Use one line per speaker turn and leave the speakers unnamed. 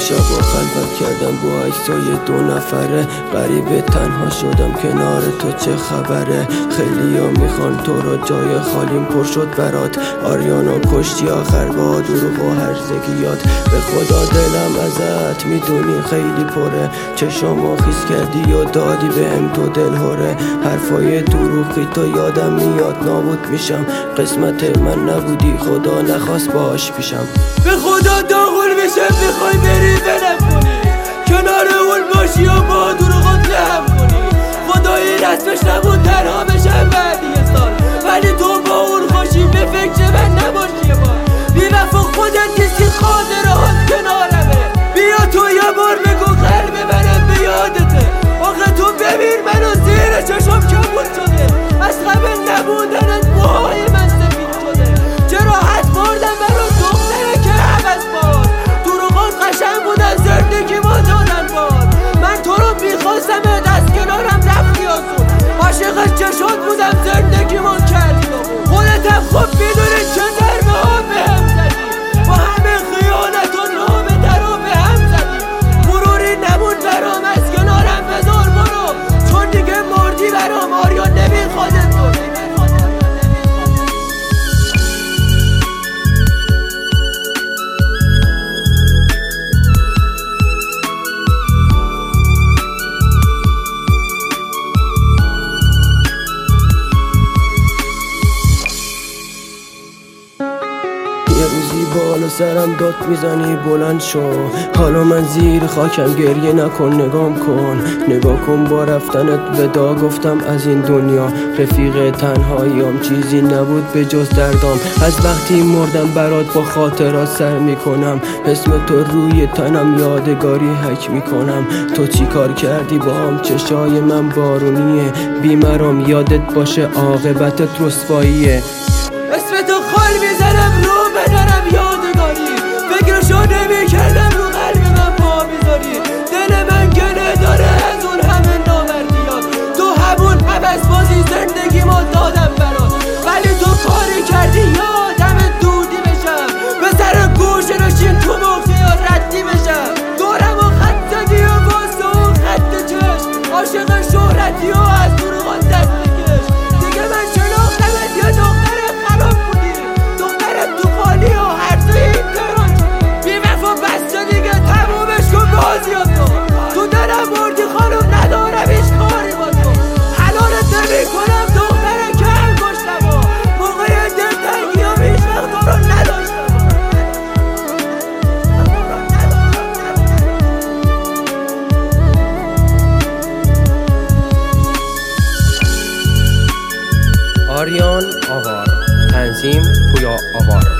شبا خلوت کردم با عکسای 2 نفره، غریبه تنها شدم کنار تو، چه خبره؟ خیلیا میخوان تو رو، جای خالیم پر شد برات. آریانو کشتی آخر با دروغ و هرزگیات، به خدا دلم ازت میدونی خیلی پره. چشامو خیس کردی و دادی بهم تو دلهوره، حرفای دروغی تو یادم میاد نابود میشم. قسمت من نبودی خدا نخواست باش پیشم. به خدا داغون میشه بخوای بری ولم کنی، کنار اون باشی و با دروغات لهم کنی. خدایی رسمش نبود تنها بشم بعد یه سال، ولی تو با اون خوشی به فکر من نباشی. با بی وفا خودت نیستی، خاطرات کنارمه. بیا تو یه بار بگو قلب منم به یادته. آخه تو ببین منو زیر چشم کبود شده، از قبل نبودنت موهای من سفید شده. چرا حد بردم برا دختره که عوض باد، دروغات قشنگ بودن زندگی ما دادن باد. من تو رو میخواستم دست کنارم رفتی آسون، عاشقش چشات بودم زندگی ما کردی دامون. خودتم خوب میدونی چه ضربه ها به هم زدی، با همه خیانت و نامه در رو به هم زدی. مروری نمون برام از کنارم بذار برو، چون دیگه مردی برام. آریان نمیخوادت تو. یه روزی بالا سرم داد میزنی بلند شو، حالا من زیر خاکم، گریه نکن نگام کن. نگاه کن با رفتنت ودا گفتم از این دنیا، رفیق تنهاییام چیزی نبود به جز دردام. از وقتی مردم برات با خاطرات سر میکنم، اسم تو روی تنم یادگاری حک میکنم. تو چی کار کردی با هم؟ چشای من بارونیه، بیمرام یادت باشه عاقبتت رسواییه. اسم تو خال میزنم رو بدنم یادگاری، فکرشو نمیکردم رو قلب من پا میذاری. دل من گله داره از اون همه نامردیات، تو همون عوض بازی زندگی ما دادم برات. ولی تو کاری کردی یادم دودی بشم، به سر گوش نشین تو مخیا ردی بشم. دورم و خط زدی و واسه و خط چشم، عاشق شهرتی و از دروغات دست بکش. دیگه من شناختمت یه دختر خراب بودی، دخترت تو خالی و هرزوی این تهران شدی. بی وفا بسته دیگه تمومش کن بازیاتو، تو دلم بردی خانم ندارم هیچ کاری با تو. حلالت نمی کنم دختره که انگشتم و موقع دلتنگی هم هیچ وقت تو رو نداشتم.
آریان آوار، تنظیم پویا آوار.